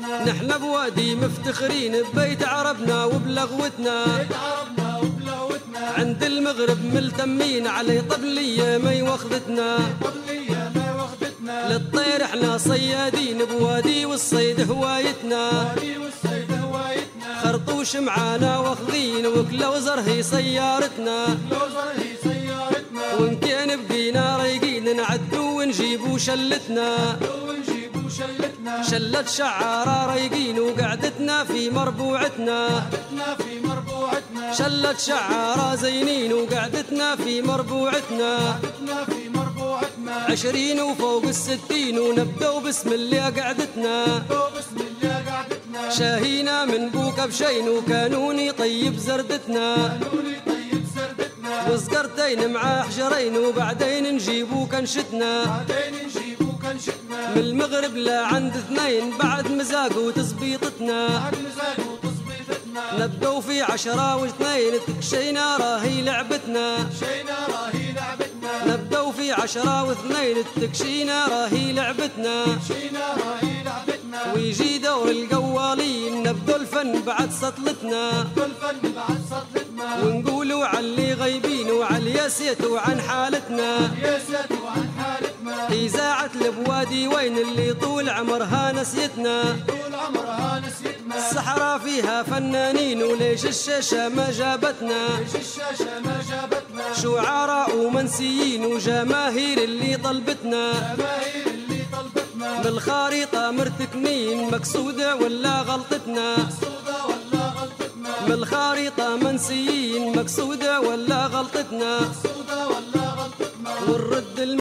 نحن بوادي مفتخرين ببيت عربنا وبلغوتنا، عند المغرب ملتمين علي طبلية ما يوخذتنا، للطير احنا صيادين بوادي والصيد هوايتنا، خرطوش معانا واخذين وكلو زرهي سيارتنا، وان كان بقينا رايقين نعدو ونجيبو شلتنا، شلت شعارة رايقين وقعدتنا في مربوعتنا، شلت شعارة زينين وقعدتنا في مربوعتنا، 20 وفوق 60 ونبدأ بسم الله قعدتنا، شاهينا من بوك بشين وكانوني طيب زردتنا، وزقرتين مع حجرين وبعدين نجيبو كنشتنا، من المغرب لا عند 2 بعد مزاق وتزبيطتنا، نبدو في 10 و2 تكشينا راهي لعبتنا، نبدو في 10 و2 تكشينا راهي لعبتنا، ويجي دور القوالين نبدو الفن بعد سطلتنا، ونقولوا علي غيبين وعلى ياسيت وعن حالتنا، إذاعة البوادي وين اللي طول عمرها نسيتنا، الصحراء فيها فنانين وليش الشاشة ما جابتنا، شعراء ومنسيين وجماهير اللي طلبتنا، بالخريطة مرتكنين مقصودة ولا غلطتنا، من الخريطة منسيين مقصودة ولا غلطتنا، والرد